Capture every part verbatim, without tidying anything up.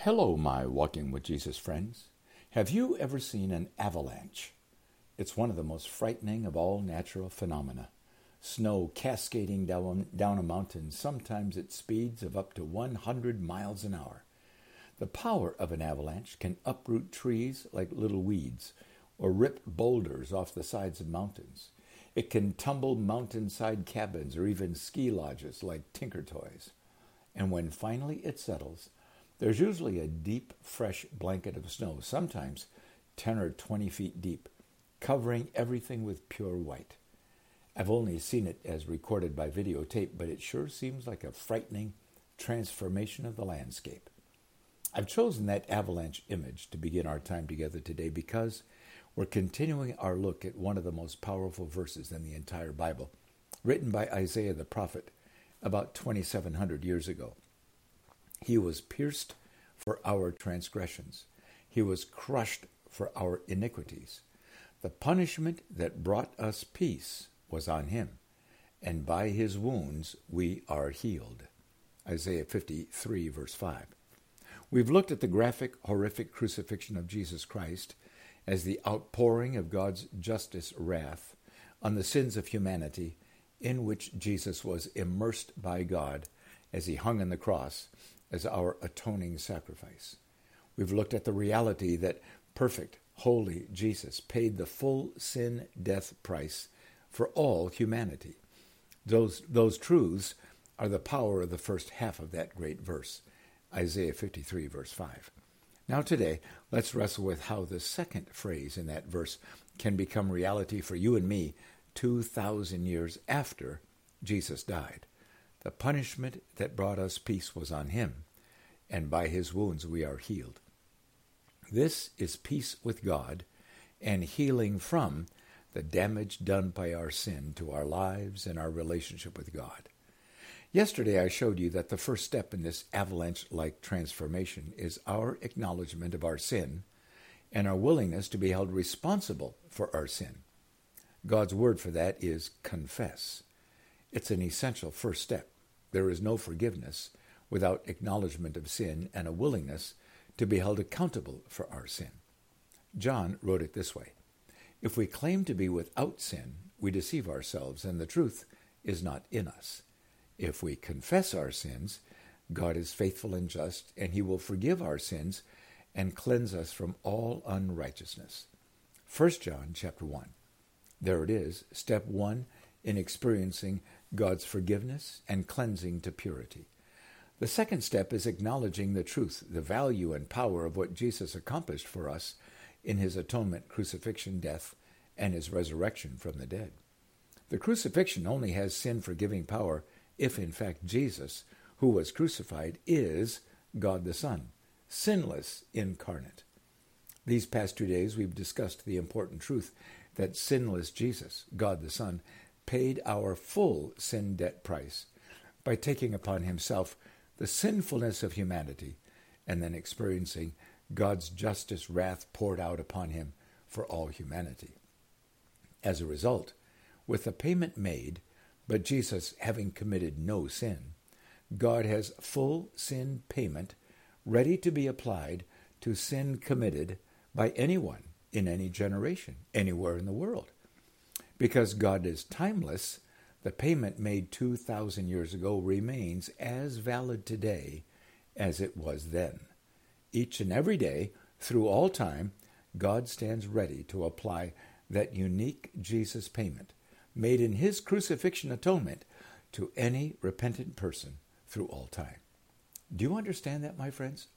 Hello, my Walking with Jesus friends. Have you ever seen an avalanche? It's one of the most frightening of all natural phenomena. Snow cascading down, down a mountain, sometimes at speeds of up to one hundred miles an hour. The power of an avalanche can uproot trees like little weeds or rip boulders off the sides of mountains. It can tumble mountainside cabins or even ski lodges like Tinker Toys. And when finally it settles, there's usually a deep, fresh blanket of snow, sometimes ten or twenty feet deep, covering everything with pure white. I've only seen it as recorded by videotape, but it sure seems like a frightening transformation of the landscape. I've chosen that avalanche image to begin our time together today because we're continuing our look at one of the most powerful verses in the entire Bible, written by Isaiah the prophet about twenty-seven hundred years ago. He was pierced for our transgressions. He was crushed for our iniquities. The punishment that brought us peace was on him, and by his wounds we are healed. Isaiah fifty-three, verse five. We've looked at the graphic, horrific crucifixion of Jesus Christ as the outpouring of God's justice wrath on the sins of humanity, in which Jesus was immersed by God as he hung on the cross as our atoning sacrifice. We've looked at the reality that perfect, holy Jesus paid the full sin death price for all humanity. Those, those truths are the power of the first half of that great verse, Isaiah fifty-three, verse five. Now today, let's wrestle with how the second phrase in that verse can become reality for you and me two thousand years after Jesus died. The punishment that brought us peace was on him, and by his wounds we are healed. This is peace with God and healing from the damage done by our sin to our lives and our relationship with God. Yesterday I showed you that the first step in this avalanche-like transformation is our acknowledgement of our sin and our willingness to be held responsible for our sin. God's word for that is confess. It's an essential first step. There is no forgiveness without acknowledgement of sin and a willingness to be held accountable for our sin. John wrote it this way: "If we claim to be without sin, we deceive ourselves, and the truth is not in us. If we confess our sins, God is faithful and just, and he will forgive our sins and cleanse us from all unrighteousness." First John chapter one. There it is, step one in experiencing God's forgiveness and cleansing to purity. The second step is acknowledging the truth, the value and power of what Jesus accomplished for us in his atonement, crucifixion, death, and his resurrection from the dead. The crucifixion only has sin-forgiving power if, in fact, Jesus, who was crucified, is God the Son, sinless incarnate. These past two days we've discussed the important truth that sinless Jesus, God the Son, paid our full sin debt price by taking upon himself the sinfulness of humanity and then experiencing God's justice wrath poured out upon him for all humanity. As a result, with the payment made, but Jesus having committed no sin, God has full sin payment ready to be applied to sin committed by anyone in any generation, anywhere in the world. Because God is timeless, the payment made two thousand years ago remains as valid today as it was then. Each and every day, through all time, God stands ready to apply that unique Jesus payment made in his crucifixion atonement to any repentant person through all time. Do you understand that, my friends?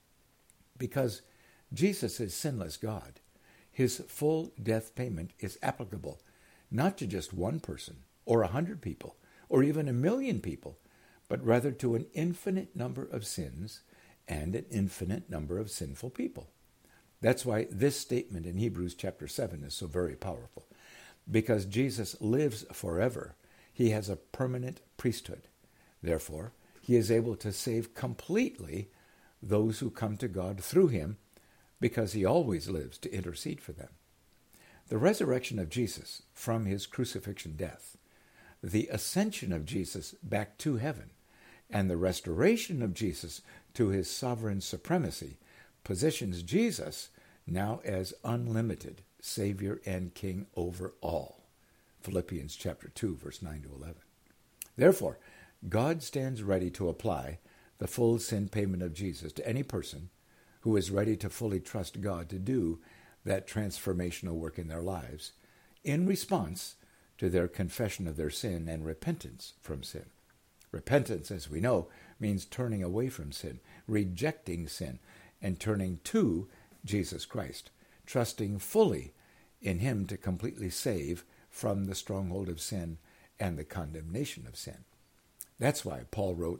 Because Jesus is sinless God, his full death payment is applicable not to just one person or a hundred people or even a million people, but rather to an infinite number of sins and an infinite number of sinful people. That's why this statement in Hebrews chapter seven is so very powerful. Because Jesus lives forever, he has a permanent priesthood. Therefore, he is able to save completely those who come to God through him, because he always lives to intercede for them. The resurrection of Jesus from his crucifixion death, the ascension of Jesus back to heaven, and the restoration of Jesus to his sovereign supremacy positions Jesus now as unlimited Savior and King over all. Philippians chapter two, verse nine to eleven. Therefore, God stands ready to apply the full sin payment of Jesus to any person who is ready to fully trust God to do that transformational work in their lives in response to their confession of their sin and repentance from sin. Repentance, as we know, means turning away from sin, rejecting sin, and turning to Jesus Christ, trusting fully in him to completely save from the stronghold of sin and the condemnation of sin. That's why Paul wrote,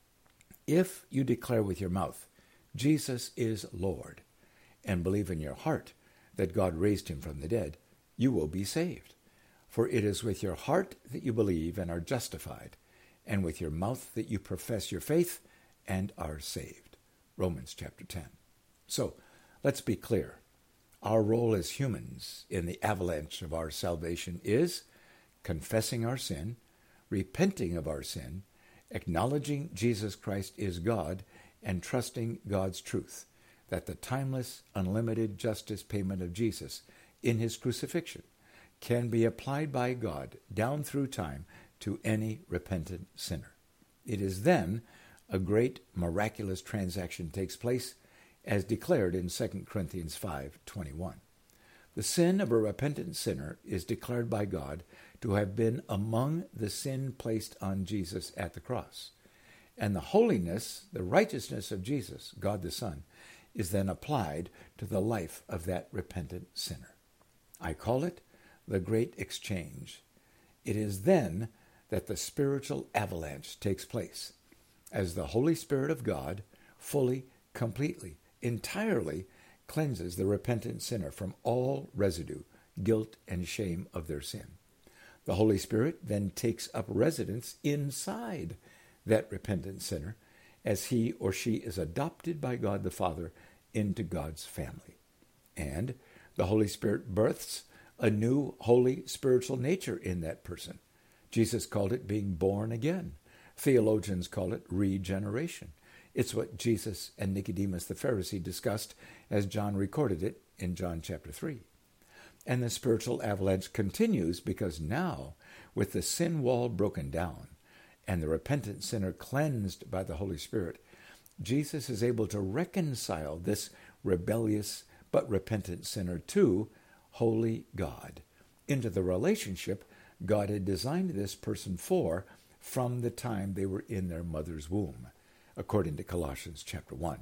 "If you declare with your mouth, Jesus is Lord, and believe in your heart that God raised him from the dead, you will be saved. For it is with your heart that you believe and are justified, and with your mouth that you profess your faith and are saved." Romans chapter ten. So, let's be clear. Our role as humans in the avalanche of our salvation is confessing our sin, repenting of our sin, acknowledging Jesus Christ is God, and trusting God's truth, that the timeless, unlimited justice payment of Jesus in his crucifixion can be applied by God down through time to any repentant sinner. It is then a great miraculous transaction takes place, as declared in Second Corinthians five twenty-one. The sin of a repentant sinner is declared by God to have been among the sin placed on Jesus at the cross. And the holiness, the righteousness of Jesus, God the Son, is then applied to the life of that repentant sinner. I call it the great exchange. It is then that the spiritual avalanche takes place, as the Holy Spirit of God fully, completely, entirely cleanses the repentant sinner from all residue, guilt, and shame of their sin. The Holy Spirit then takes up residence inside that repentant sinner as he or she is adopted by God the Father into God's family. And the Holy Spirit births a new holy spiritual nature in that person. Jesus called it being born again. Theologians call it regeneration. It's what Jesus and Nicodemus the Pharisee discussed as John recorded it in John chapter three. And the spiritual avalanche continues because now, with the sin wall broken down and the repentant sinner cleansed by the Holy Spirit, Jesus is able to reconcile this rebellious but repentant sinner to holy God, into the relationship God had designed this person for from the time they were in their mother's womb, according to Colossians chapter one.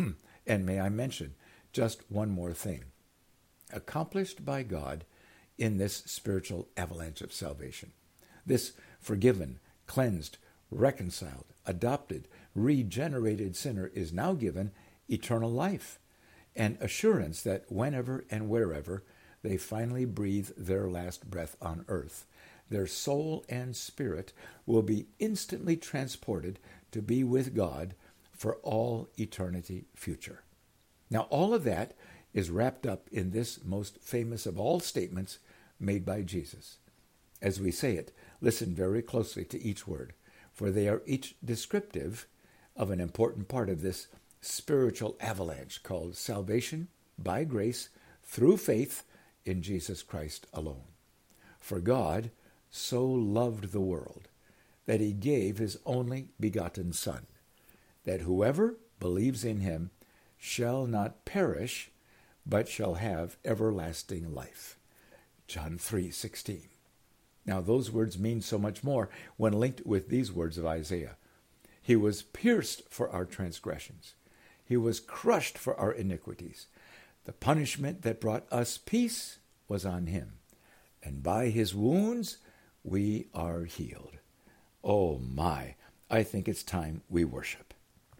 And may I mention just one more thing, accomplished by God in this spiritual avalanche of salvation. This forgiven, cleansed, reconciled, adopted, regenerated sinner is now given eternal life and assurance that whenever and wherever they finally breathe their last breath on earth, their soul and spirit will be instantly transported to be with God for all eternity future. Now, all of that is wrapped up in this most famous of all statements made by Jesus. As we say it, listen very closely to each word, for they are each descriptive of an important part of this spiritual avalanche called salvation by grace through faith in Jesus Christ alone. For God so loved the world that he gave his only begotten Son, that whoever believes in him shall not perish, but shall have everlasting life. John three sixteen. Now those words mean so much more when linked with these words of Isaiah. He was pierced for our transgressions. He was crushed for our iniquities. The punishment that brought us peace was on him, and by his wounds we are healed. Oh my, I think it's time we worship.